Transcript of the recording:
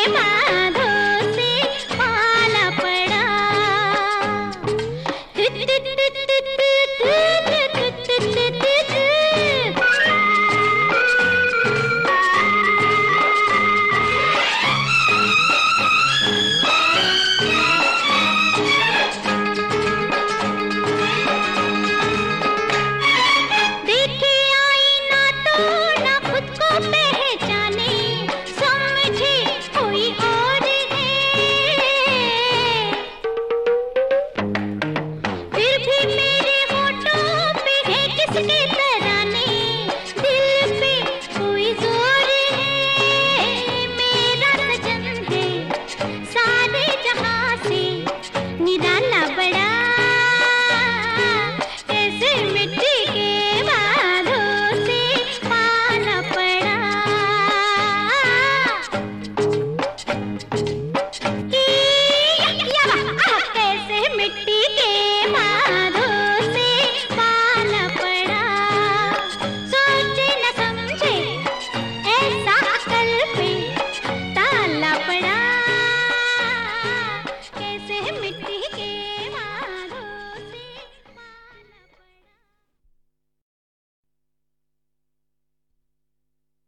बांधों से पाला पड़ा। देखे आईना तो ना खुद को पहचाने, समझे कोई और है। फिर भी मेरे होठों पे है किसके तराने, दिल पे कोई जोर है। मेरा सजन है सारे जहां से निराला बड़ा, कैसे मिट्टी के बांधों से पाला पड़ा। कैसे मिट्टी के बांधों से पाला पड़ा। सोचे न समझे ऐसा अकल पे